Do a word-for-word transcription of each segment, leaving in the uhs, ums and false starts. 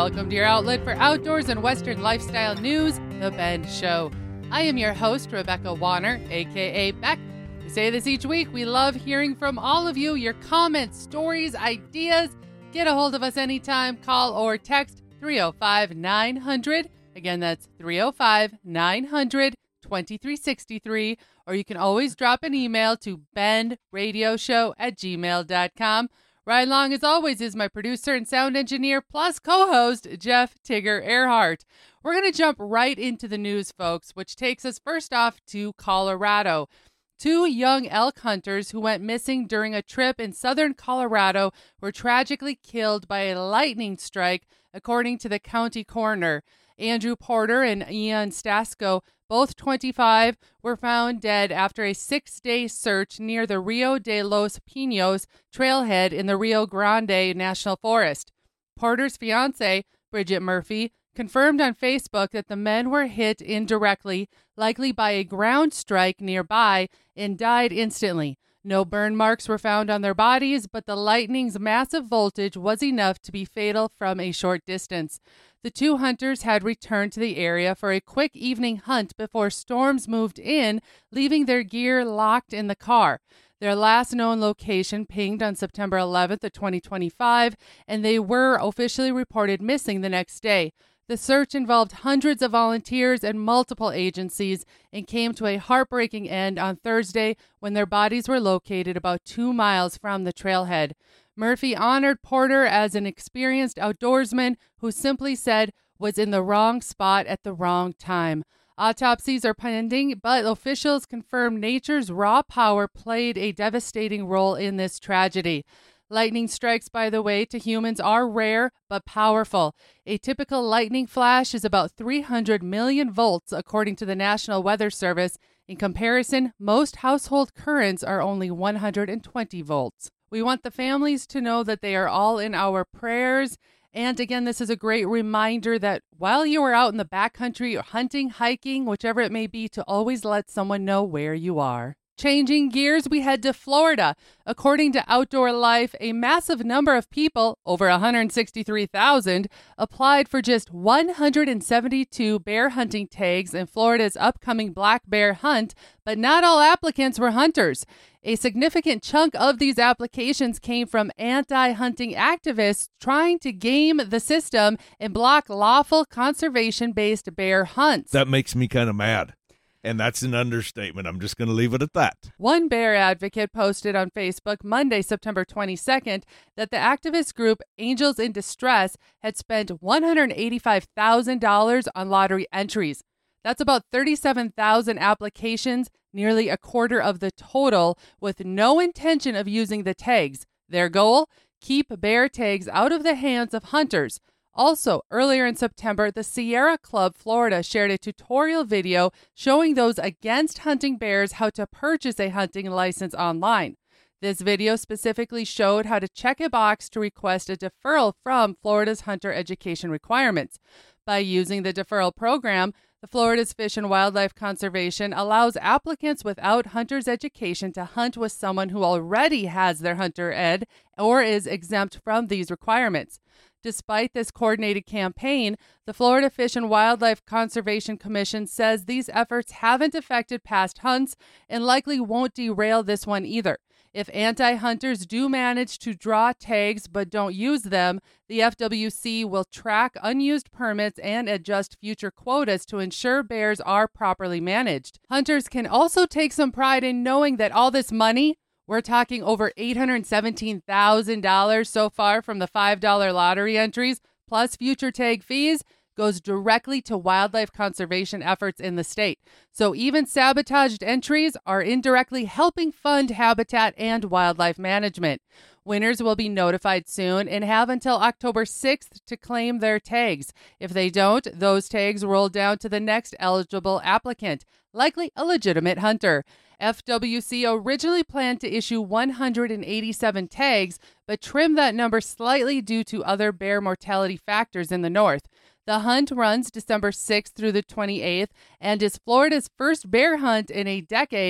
welcome to your outlet for outdoors and Western lifestyle news, The Ben Show. I am your host, Rebecca Warner, aka Beck. We say this each week. We love hearing from all of you, your comments, stories, ideas. Get a hold of us anytime. Call or text three oh five, nine hundred. Again, that's three oh five, nine hundred, twenty-three sixty-three. Or you can always drop an email to benradioshow at gmail dot com. Ryan Long, as always, is my producer and sound engineer, plus co-host Jeff Tigger Earhart. We're going to jump right into the news, folks, which takes us first off to Colorado. Two young elk hunters who went missing during a trip in southern Colorado were tragically killed by a lightning strike, according to the county coroner. Andrew Porter and Ian Stasko, both twenty-five, were found dead after a six-day search near the Rio de los Pinos trailhead in the Rio Grande National Forest. Porter's fiancée, Bridget Murphy, confirmed on Facebook that the men were hit indirectly, likely by a ground strike nearby, and died instantly. No burn marks were found on their bodies, but the lightning's massive voltage was enough to be fatal from a short distance. The two hunters had returned to the area for a quick evening hunt before storms moved in, leaving their gear locked in the car. Their last known location pinged on September eleventh of twenty twenty-five, and they were officially reported missing the next day. The search involved hundreds of volunteers and multiple agencies and came to a heartbreaking end on Thursday when their bodies were located about two miles from the trailhead. Murphy honored Porter as an experienced outdoorsman who simply said was in the wrong spot at the wrong time. Autopsies are pending, but officials confirm nature's raw power played a devastating role in this tragedy. Lightning strikes, by the way, to humans are rare but powerful. A typical lightning flash is about three hundred million volts, according to the National Weather Service. In comparison, most household currents are only one hundred twenty volts. We want the families to know that they are all in our prayers. And again, this is a great reminder that while you are out in the backcountry or hunting, hiking, whichever it may be, to always let someone know where you are. Changing gears, we head to Florida. According to Outdoor Life, a massive number of people, over one hundred sixty-three thousand, applied for just one hundred seventy-two bear hunting tags in Florida's upcoming black bear hunt, but not all applicants were hunters. A significant chunk of these applications came from anti-hunting activists trying to game the system and block lawful conservation-based bear hunts. That makes me kind of mad. And that's an understatement. I'm just going to leave it at that. One bear advocate posted on Facebook Monday, September twenty-second, that the activist group Angels in Distress had spent one hundred eighty-five thousand dollars on lottery entries. That's about thirty-seven thousand applications, nearly a quarter of the total, with no intention of using the tags. Their goal? Keep bear tags out of the hands of hunters. Also, earlier in September, the Sierra Club Florida shared a tutorial video showing those against hunting bears how to purchase a hunting license online. This video specifically showed how to check a box to request a deferral from Florida's hunter education requirements. By using the deferral program, the Florida's Fish and Wildlife Conservation allows applicants without hunter's education to hunt with someone who already has their hunter ed or is exempt from these requirements. Despite this coordinated campaign, the Florida Fish and Wildlife Conservation Commission says these efforts haven't affected past hunts and likely won't derail this one either. If anti-hunters do manage to draw tags but don't use them, the F W C will track unused permits and adjust future quotas to ensure bears are properly managed. Hunters can also take some pride in knowing that all this money, we're talking over eight hundred seventeen thousand dollars so far from the five dollar lottery entries, plus future tag fees, goes directly to wildlife conservation efforts in the state. So even sabotaged entries are indirectly helping fund habitat and wildlife management. Winners will be notified soon and have until October sixth to claim their tags. If they don't, those tags roll down to the next eligible applicant, likely a legitimate hunter. F W C originally planned to issue one hundred eighty-seven tags, but trimmed that number slightly due to other bear mortality factors in the north. The hunt runs December sixth through the twenty-eighth and is Florida's first bear hunt in a decade.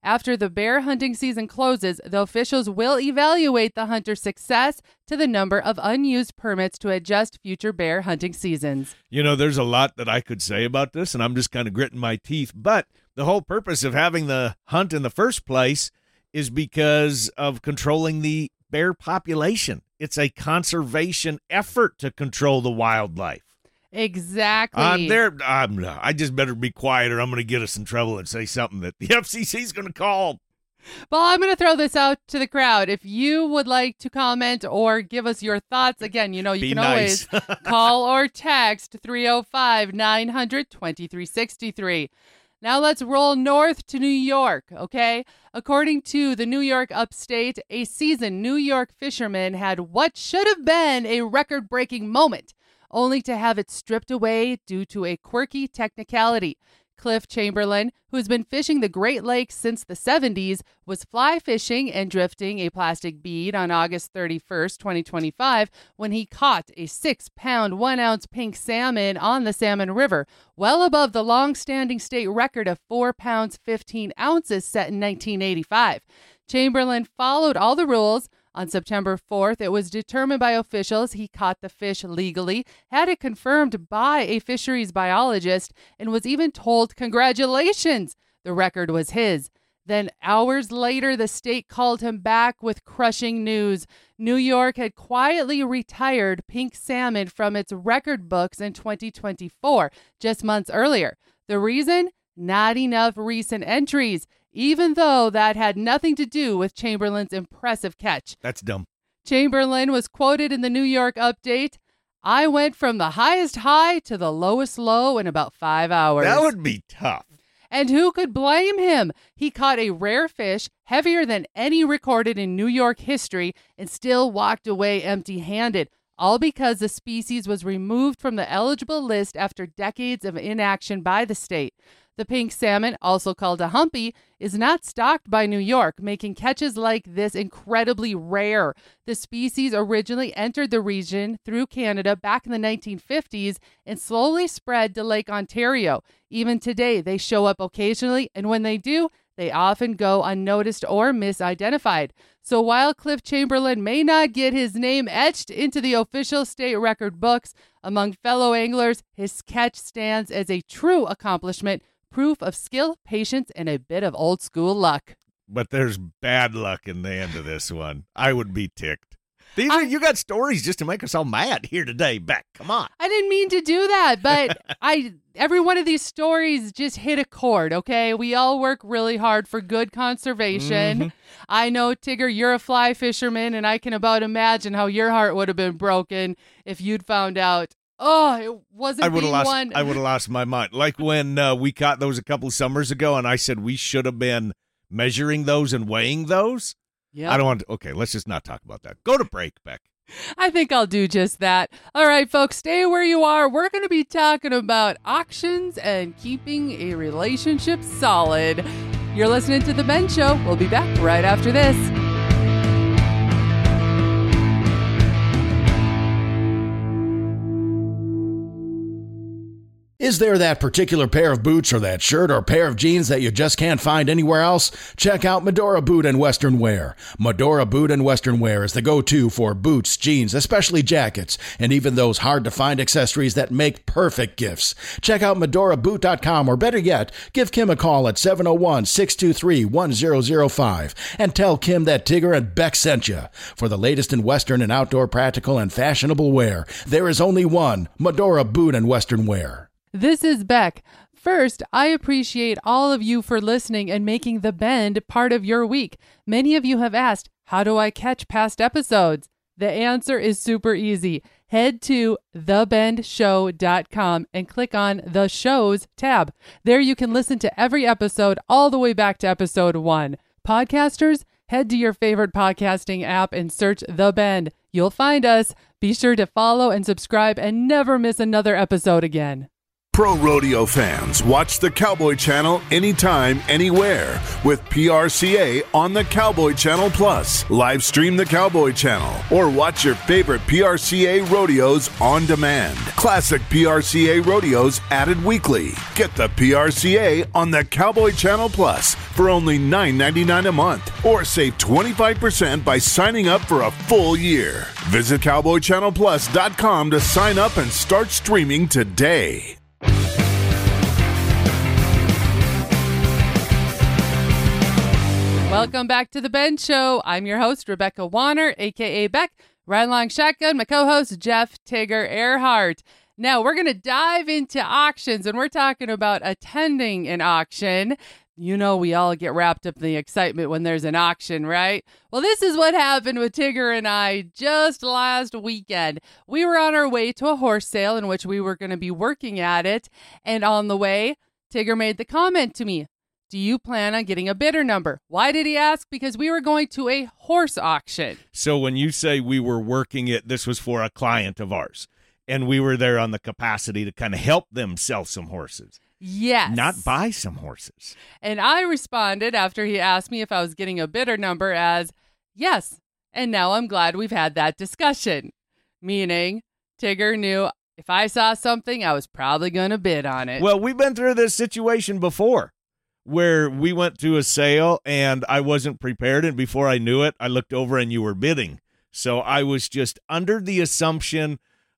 After the bear hunting season closes, the officials will evaluate the hunter's success to the number of unused permits to adjust future bear hunting seasons. You know, there's a lot that I could say about this, and I'm just kind of gritting my teeth. But the whole purpose of having the hunt in the first place is because of controlling the bear population. It's a conservation effort to control the wildlife. Exactly. I'm there. I'm, I just better be quiet or I'm going to get us in trouble and say something that the F C C is going to call. Well, I'm going to throw this out to the crowd. If you would like to comment or give us your thoughts, again, you know, you Be can nice. always call or text three oh five, nine hundred, twenty-three sixty-three. Now let's roll north to New York, okay? According to the New York Upstate, a seasoned New York fisherman had what should have been a record-breaking moment, only to have it stripped away due to a quirky technicality. Cliff Chamberlain, who has been fishing the Great Lakes since the seventies, was fly fishing and drifting a plastic bead on August thirty-first, twenty twenty-five, when he caught a six-pound, one-ounce pink salmon on the Salmon River, well above the long-standing state record of four pounds, fifteen ounces set in nineteen eighty-five. Chamberlain followed all the rules. On September fourth, it was determined by officials he caught the fish legally, had it confirmed by a fisheries biologist, and was even told, congratulations, the record was his. Then hours later, the state called him back with crushing news. New York had quietly retired pink salmon from its record books in twenty twenty-four, just months earlier. The reason? Not enough recent entries, even though that had nothing to do with Chamberlain's impressive catch. That's dumb. Chamberlain was quoted in the New York Update, "I went from the highest high to the lowest low in about five hours." That would be tough. And who could blame him? He caught a rare fish, heavier than any recorded in New York history, and still walked away empty-handed, all because the species was removed from the eligible list after decades of inaction by the state. The pink salmon, also called a humpy, is not stocked by New York, making catches like this incredibly rare. The species originally entered the region through Canada back in the nineteen fifties and slowly spread to Lake Ontario. Even today, they show up occasionally, and when they do, they often go unnoticed or misidentified. So while Cliff Chamberlain may not get his name etched into the official state record books, among fellow anglers, his catch stands as a true accomplishment, proof of skill, patience, and a bit of old school luck. But there's bad luck in the end of this one. I would be ticked. These I, are, you got stories just to make us all mad here today, Beck. Come on. I didn't mean to do that, but I every one of these stories just hit a chord, okay? We all work really hard for good conservation. Mm-hmm. I know, Tigger, you're a fly fisherman, and I can about imagine how your heart would have been broken if you'd found out, oh, it wasn't I would have being lost. one. I would have lost my mind. Like when uh, we caught those a couple of summers ago, and I said we should have been measuring those and weighing those. Yep. I don't want to. Okay, let's just not talk about that. Go to break, Beck. I think I'll do just that. All right, folks, stay where you are. We're going to be talking about auctions and keeping a relationship solid. You're listening to The Ben Show. We'll be back right after this. Is there that particular pair of boots or that shirt or pair of jeans that you just can't find anywhere else? Check out Medora Boot and Western Wear. Medora Boot and Western Wear is the go-to for boots, jeans, especially jackets, and even those hard-to-find accessories that make perfect gifts. Check out Medora Boot dot com, or better yet, give Kim a call at seven oh one, six two three, one oh oh five and tell Kim that Tigger and Beck sent you. For the latest in Western and outdoor practical and fashionable wear, there is only one, Medora Boot and Western Wear. This is Beck. First, I appreciate all of you for listening and making The Bend part of your week. Many of you have asked, how do I catch past episodes? The answer is super easy. Head to the bend show dot com and click on the Shows tab. There you can listen to every episode all the way back to episode one. Podcasters, head to your favorite podcasting app and search The Bend. You'll find us. Be sure to follow and subscribe and never miss another episode again. Pro rodeo fans, watch the Cowboy Channel anytime, anywhere with P R C A on the Cowboy Channel Plus. Live stream the Cowboy Channel or watch your favorite P R C A rodeos on demand. Classic P R C A rodeos added weekly. Get the P R C A on the Cowboy Channel Plus for only nine ninety-nine a month or save twenty-five percent by signing up for a full year. Visit cowboy channel plus dot com to sign up and start streaming today. Welcome back to The Ben Show. I'm your host, Rebecca Warner, a k a. Beck. Ride along shotgun, my co-host, Jeff Tigger Earhart. Now, we're going to dive into auctions, and we're talking about attending an auction. You know we all get wrapped up in the excitement when there's an auction, right? Well, this is what happened with Tigger and I just last weekend. We were on our way to a horse sale in which we were going to be working at it, and on the way, Tigger made the comment to me, do you plan on getting a bidder number? Why did he ask? Because we were going to a horse auction. So when you say we were working it, this was for a client of ours, and we were there on the capacity to kind of help them sell some horses. Yes. Not buy some horses. And I responded after he asked me if I was getting a bidder number as, yes. And now I'm glad we've had that discussion. Meaning, Tigger knew if I saw something, I was probably going to bid on it. Well, we've been through this situation before, where we went to a sale and I wasn't prepared, and before I knew it, I looked over and you were bidding. So I was just under the assumption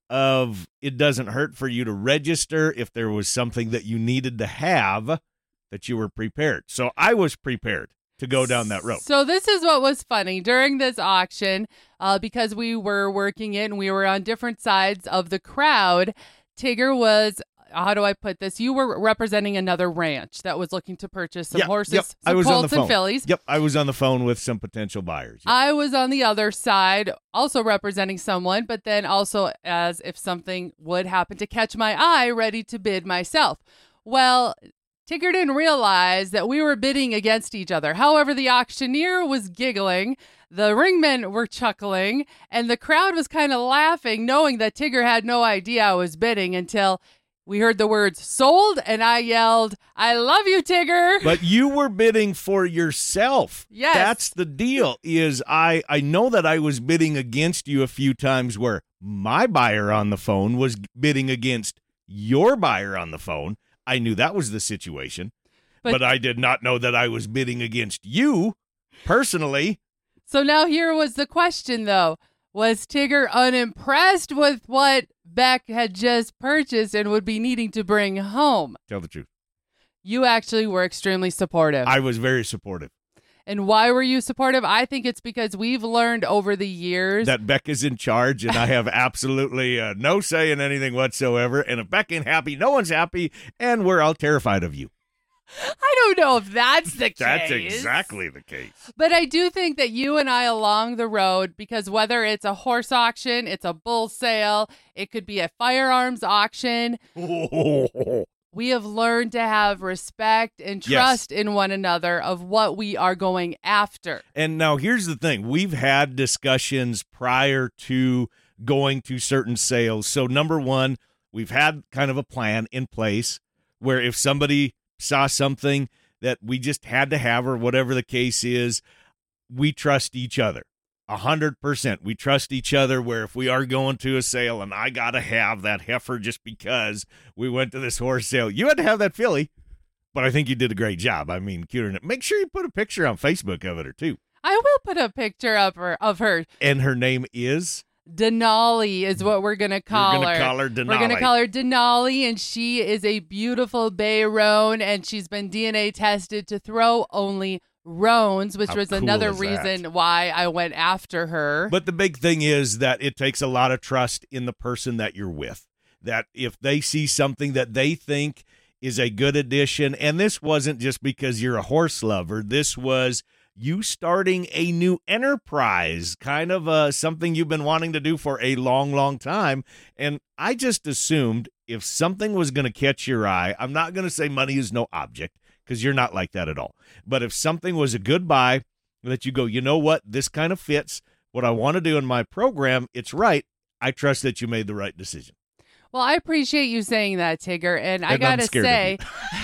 of it doesn't hurt for you to register if there was something that you needed to have, that you were prepared. So I was prepared to go down that road. So this is what was funny during this auction, uh, because we were working it and we were on different sides of the crowd. Tigger was, how do I put this? You were representing another ranch that was looking to purchase some Yep, horses, yep. some I was on colts the phone. and fillies. Yep, I was on the phone with some potential buyers. Yep. I was on the other side, also representing someone, but then also as if something would happen to catch my eye, ready to bid myself. Well, Tigger didn't realize that we were bidding against each other. However, the auctioneer was giggling, the ringmen were chuckling, and the crowd was kind of laughing, knowing that Tigger had no idea I was bidding until we heard the words sold, and I yelled, I love you, Tigger. But you were bidding for yourself. Yes. That's the deal, is I, I know that I was bidding against you a few times where my buyer on the phone was bidding against your buyer on the phone. I knew that was the situation, but, but I did not know that I was bidding against you personally. So now here was the question, though. Was Tigger unimpressed with what Beck had just purchased and would be needing to bring home? Tell the truth. You actually were extremely supportive. I was very supportive. And why were you supportive? I think it's because we've learned over the years that Beck is in charge, and I have absolutely uh, no say in anything whatsoever. And if Beck ain't happy, no one's happy, and we're all terrified of you. I don't know if that's the case. That's exactly the case. But I do think that you and I along the road, because whether it's a horse auction, it's a bull sale, it could be a firearms auction, we have learned to have respect and trust yes. in one another of what we are going after. And now here's the thing. We've had discussions prior to going to certain sales. So number one, we've had kind of a plan in place where if somebody saw something that we just had to have or whatever the case is, we trust each other. A hundred percent. We trust each other where if we are going to a sale and I got to have that heifer just because we went to this horse sale, you had to have that filly, but I think you did a great job. I mean, cuter than it. Make sure you put a picture on Facebook of it or two. I will put a picture of her. Of her. And her name is? Denali is what we're going to call We're her. We're going to call her Denali. We're going to call her Denali, and she is a beautiful bay roan, and she's been D N A tested to throw only roans, which How was cool another is reason that? why I went after her. But the big thing is that it takes a lot of trust in the person that you're with, that if they see something that they think is a good addition, and this wasn't just because you're a horse lover, this was you starting a new enterprise, kind of uh, something you've been wanting to do for a long, long time. And I just assumed if something was going to catch your eye, I'm not going to say money is no object, because you're not like that at all. But if something was a good buy, that you go, you know what, this kind of fits what I want to do in my program, it's right, I trust that you made the right decision. Well, I appreciate you saying that, Tigger. And, I And got I'm to scared of say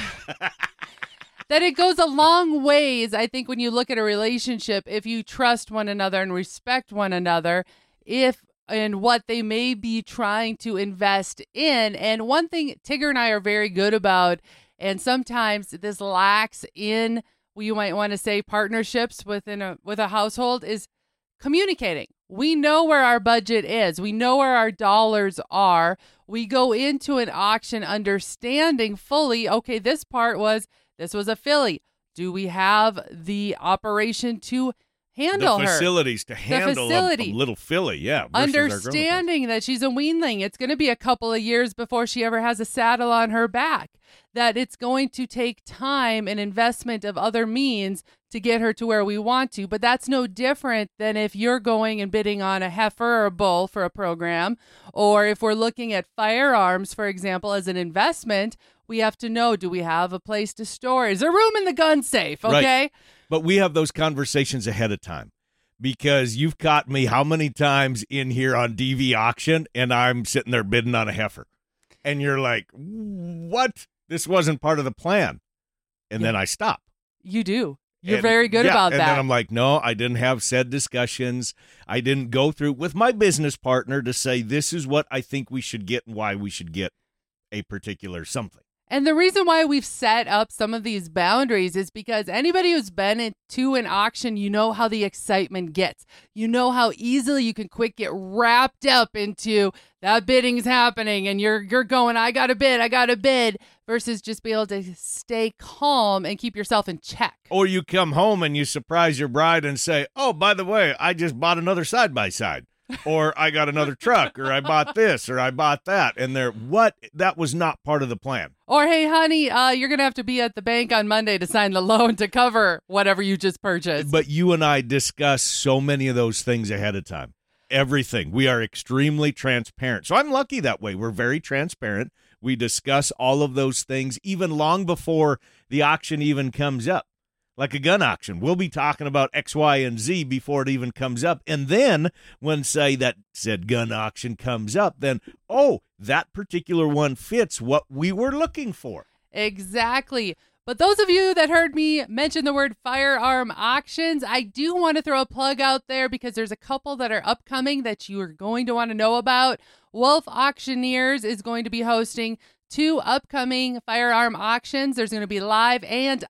that it goes a long ways, I think, when you look at a relationship, if you trust one another and respect one another, if and what they may be trying to invest in. And one thing Tigger and I are very good about, and sometimes this lacks in, well, you might want to say, partnerships within a with a household, is communicating. We know where our budget is. We know where our dollars are. We go into an auction understanding fully, okay, this part was, this was a filly. Do we have the operation to handle the her? facilities to handle a, facility. a little filly, yeah. versus our Understanding that she's a weanling. It's going to be a couple of years before she ever has a saddle on her back. That it's going to take time and investment of other means to get her to where we want to. But that's no different than if you're going and bidding on a heifer or a bull for a program, or if we're looking at firearms, for example, as an investment. We have to know, do we have a place to store? Is there room in the gun safe? Okay. Right. But we have those conversations ahead of time, because you've caught me how many times in here on D V auction and I'm sitting there bidding on a heifer. And you're like, what? This wasn't part of the plan. And Yeah. then I stop. You do. You're And- very good yeah, about and that. then I'm like, no, I didn't have said discussions. I didn't go through with my business partner to say, this is what I think we should get and why we should get a particular something. And the reason why we've set up some of these boundaries is because anybody who's been into an auction, you know how the excitement gets. You know how easily you can quick get wrapped up into that bidding's happening and you're you're going, I got to bid, I got to bid, versus just be able to stay calm and keep yourself in check. Or you come home and you surprise your bride and say, oh, by the way, I just bought another side-by-side. Or I got another truck, or I bought this, or I bought that. And they're, what? That was not part of the plan. Or, hey, honey, uh, you're going to have to be at the bank on Monday to sign the loan to cover whatever you just purchased. But you and I discuss so many of those things ahead of time. Everything. We are extremely transparent. So I'm lucky that way. We're very transparent. We discuss all of those things even long before the auction even comes up. Like a gun auction, we'll be talking about X, Y, and Z before it even comes up. And then when, say, that said gun auction comes up, then, oh, that particular one fits what we were looking for. Exactly. But those of you that heard me mention the word firearm auctions, I do want to throw a plug out there because there's a couple that are upcoming that you are going to want to know about. Wolf Auctioneers is going to be hosting two upcoming firearm auctions. There's going to be live and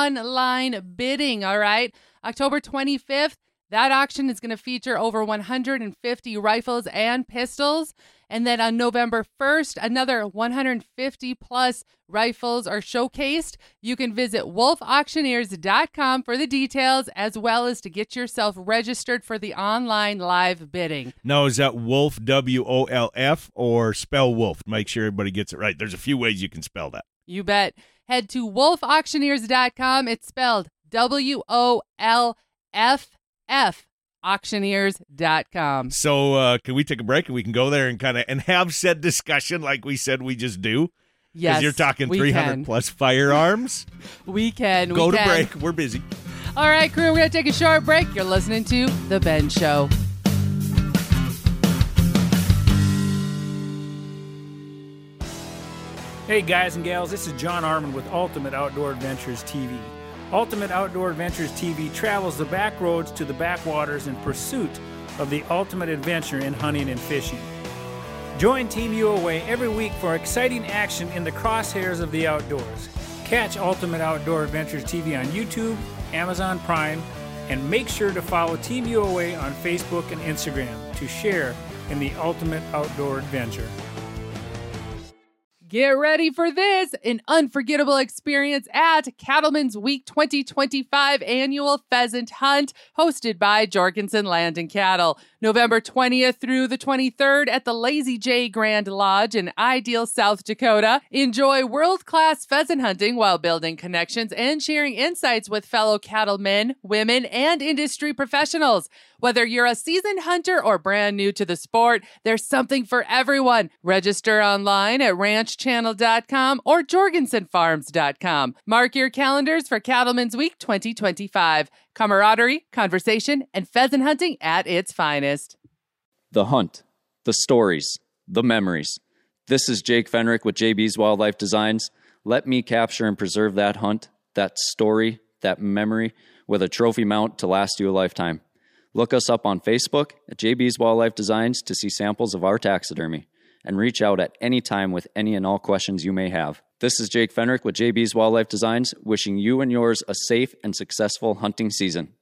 online bidding, all right? October twenty-fifth, that auction is going to feature over one hundred fifty rifles and pistols. And then on November first, another one hundred fifty plus rifles are showcased. You can visit wolf auctioneers dot com for the details, as well as to get yourself registered for the online live bidding. Now, is that Wolf, W O L F, or spell Wolf? Make sure everybody gets it right. There's a few ways you can spell that. You bet. Head to wolf auctioneers dot com. It's spelled W O L F F. auctioneers dot com. So uh, can we take a break and we can go there and kind of and have said discussion like we said we just do? Yes, Because you're talking we three hundred can. plus firearms. We can. Go we to can. break. We're busy. All right, crew, we're going to take a short break. You're listening to The Ben Show. Hey guys and gals, this is John Arman with Ultimate Outdoor Adventures T V. Ultimate Outdoor Adventures T V travels the back roads to the backwaters in pursuit of the ultimate adventure in hunting and fishing. Join Team U O A every week for exciting action in the crosshairs of the outdoors. Catch Ultimate Outdoor Adventures T V on YouTube, Amazon Prime, and make sure to follow Team U O A on Facebook and Instagram to share in the ultimate outdoor adventure. Get ready for this, an unforgettable experience at Cattlemen's Week twenty twenty-five annual pheasant hunt hosted by Jorgensen Land and Cattle. November twentieth through the twenty-third at the Lazy J Grand Lodge in Ideal, South Dakota. Enjoy world-class pheasant hunting while building connections and sharing insights with fellow cattlemen, women, and industry professionals. Whether you're a seasoned hunter or brand new to the sport, there's something for everyone. Register online at ranch channel dot com or jorgensen farms dot com. Mark your calendars for Cattlemen's Week twenty twenty-five. Camaraderie, conversation, and pheasant hunting at its finest. The hunt, the stories, the memories. This is Jake Fenrick with J B's Wildlife Designs. Let me capture and preserve that hunt, that story, that memory with a trophy mount to last you a lifetime. Look us up on Facebook at J B's Wildlife Designs to see samples of our taxidermy, and reach out at any time with any and all questions you may have. This is Jake Fenrick with J B's Wildlife Designs, wishing you and yours a safe and successful hunting season.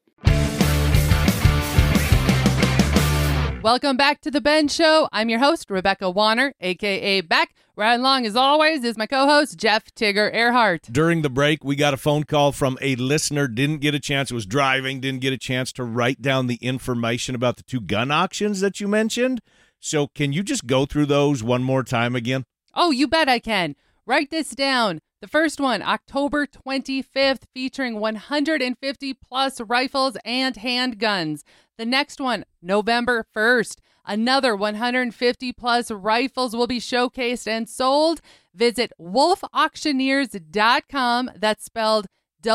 Welcome back to The Ben Show. I'm your host, Rebecca Warner, a k a. Beck. Right along, as always, is my co-host, Jeff Tigger Earhart. During the break, we got a phone call from a listener, didn't get a chance, was driving, didn't get a chance to write down the information about the two gun auctions that you mentioned. So can you just go through those one more time again? Oh, you bet I can. Write this down. The first one, October twenty-fifth, featuring one hundred fifty plus rifles and handguns. The next one, November first, another one hundred fifty plus rifles will be showcased and sold. Visit wolf auctioneers dot com. That's spelled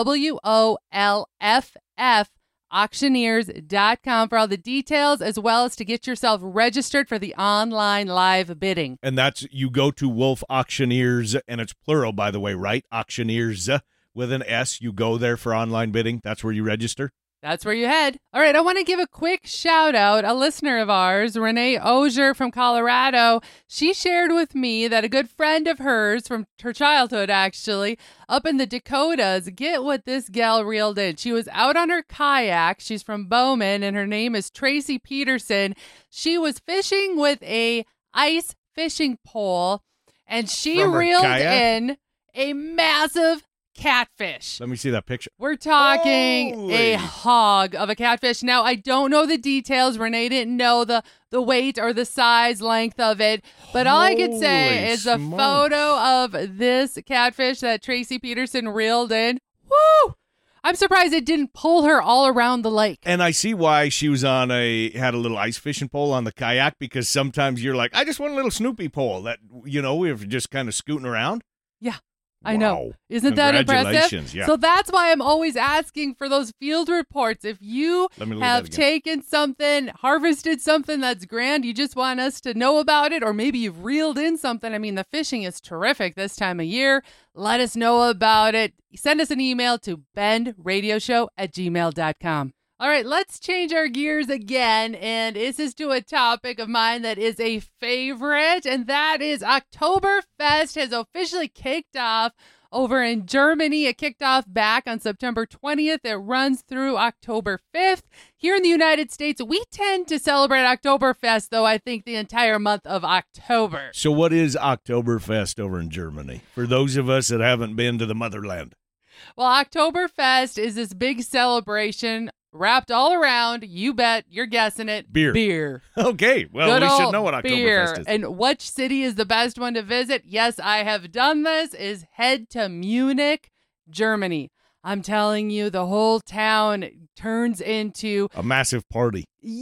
W O L F F. auctioneers dot com for all the details, as well as to get yourself registered for the online live bidding. And that's, you go to Wolf Auctioneers, and it's plural, by the way, right? Auctioneers with an S. You go there for online bidding. That's where you register. That's where you head. All right, I want to give a quick shout out. A listener of ours, Renee Ozier from Colorado, she shared with me that a good friend of hers from her childhood, actually, up in the Dakotas, get what this gal reeled in. She was out on her kayak. She's from Bowman, and her name is Tracy Peterson. She was fishing with a ice fishing pole, and she From her reeled kayak? in a massive catfish. Let me see that picture. We're talking Holy. a hog of a catfish. Now, I don't know the details. Renee didn't know the, the weight or the size, length of it. But all I could say Holy is a smokes. photo of this catfish that Tracy Peterson reeled in. Woo! I'm surprised it didn't pull her all around the lake. And I see why she was on a, had a little ice fishing pole on the kayak, because sometimes you're like, I just want a little Snoopy pole that, you know, we're just kind of scooting around. Yeah. I know. Wow. Isn't that impressive? Congratulations, yeah. So that's why I'm always asking for those field reports. If you Let me look at have that again. taken something, harvested something that's grand, you just want us to know about it, or maybe you've reeled in something. I mean, the fishing is terrific this time of year. Let us know about it. Send us an email to bend radio show at gmail dot com. All right, let's change our gears again, and this is to a topic of mine that is a favorite, and that is Oktoberfest has officially kicked off over in Germany. It kicked off back on September twentieth. It runs through October fifth. Here in the United States, we tend to celebrate Oktoberfest, though, I think the entire month of October. So what is Oktoberfest over in Germany, for those of us that haven't been to the motherland? Well, Oktoberfest is this big celebration wrapped all around, you bet, you're guessing it, Beer. Beer. Okay, well, Good we should old know what beer. Oktoberfest is. And which city is the best one to visit? Yes, I have done this, is head to Munich, Germany. I'm telling you, the whole town turns into A massive party.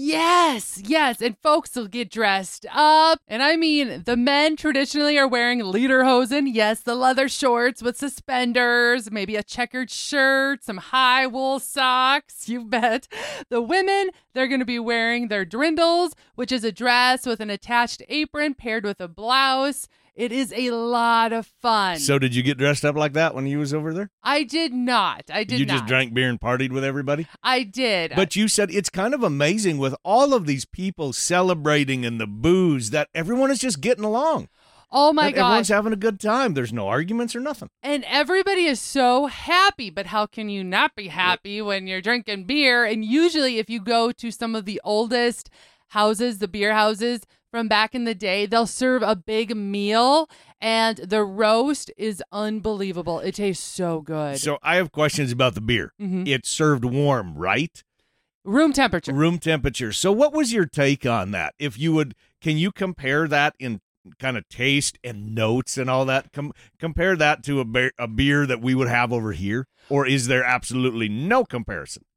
Yes, yes, and folks will get dressed up. And I mean, the men traditionally are wearing lederhosen, yes, the leather shorts with suspenders, maybe a checkered shirt, some high wool socks, you bet. The women, they're going to be wearing their drindles, which is a dress with an attached apron paired with a blouse. It is a lot of fun. So did you get dressed up like that when you was over there? I did not. I did you not. just drank beer and partied with everybody? I did. But you said it's kind of amazing with all of these people celebrating and the booze that everyone is just getting along. Oh my That Everyone's gosh. having a good time. There's no arguments or nothing. And everybody is so happy, but how can you not be happy when you're drinking beer? And usually if you go to some of the oldest houses, the beer houses from back in the day, they'll serve a big meal, and the roast is unbelievable. It tastes so good. So I have questions about the beer. Mhm. It's served warm, right? Room temperature. Room temperature. So what was your take on that? If you would, can you compare that in kind of taste and notes and all that? Com- compare that to a, beer, a beer that we would have over here? Or is there absolutely no comparison?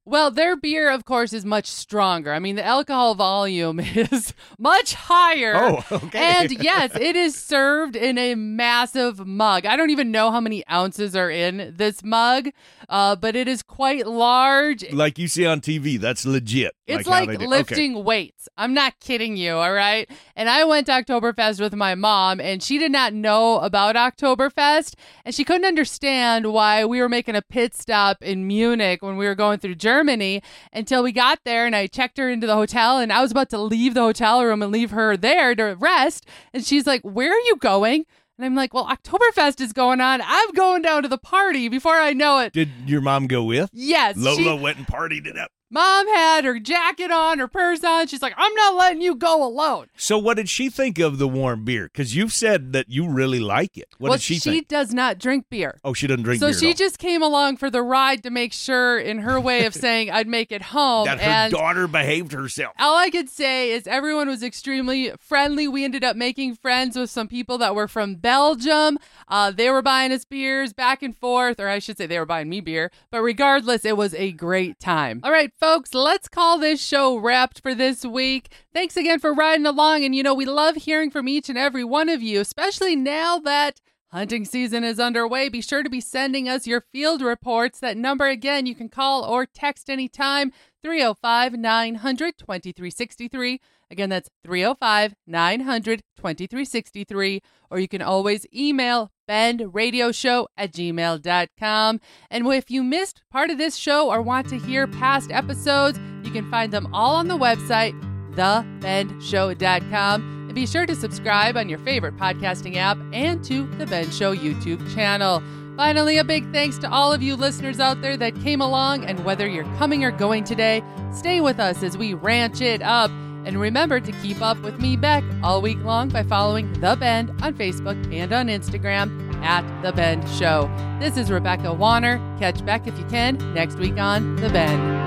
Well, their beer, of course, is much stronger. I mean, the alcohol volume is much higher. Oh, okay. And yes, it is served in a massive mug. I don't even know how many ounces are in this mug, uh, but it is quite large. Like you see on T V, that's legit. It's like, how like they do- lifting okay. weights. I'm not kidding you, all right? And I went to Oktoberfest with my mom, and she did not know about Oktoberfest, and she couldn't understand why we were making a pit stop in Munich when we were going through Germany until we got there, and I checked her into the hotel, and I was about to leave the hotel room and leave her there to rest, and she's like, where are you going? And I'm like, well, Oktoberfest is going on. I'm going down to the party before I know it. Did your mom go with? Yes. Lola she- went and partied it up. Mom had her jacket on, her purse on. She's like, I'm not letting you go alone. So what did she think of the warm beer? Because you've said that you really like it. What well, did she, she think? does not drink beer. Oh, she doesn't drink So beer at she all. just came along for the ride to make sure, in her way of saying, I'd make it home. that her and daughter behaved herself. all I could say is everyone was extremely friendly. We ended up making friends with some people that were from Belgium. Uh, they were buying us beers back and forth, or I should say they were buying me beer. But regardless, it was a great time. All right, folks, let's call this show wrapped for this week. Thanks again for riding along. And, you know, we love hearing from each and every one of you, especially now that hunting season is underway. Be sure to be sending us your field reports. That number, again, you can call or text anytime, three oh five, nine hundred, twenty-three sixty-three. Again, that's three oh five, nine hundred, twenty-three sixty-three. Or you can always email bendradioshow at gmail dot com. And if you missed part of this show or want to hear past episodes, you can find them all on the website, the bend show dot com. And be sure to subscribe on your favorite podcasting app and to the Ben Show YouTube channel. Finally, a big thanks to all of you listeners out there that came along, and whether you're coming or going today, stay with us as we ranch it up. And remember to keep up with me, Beck, all week long by following The Bend on Facebook and on Instagram at The Bend Show. This is Rebecca Warner. Catch Beck if you can next week on The Bend.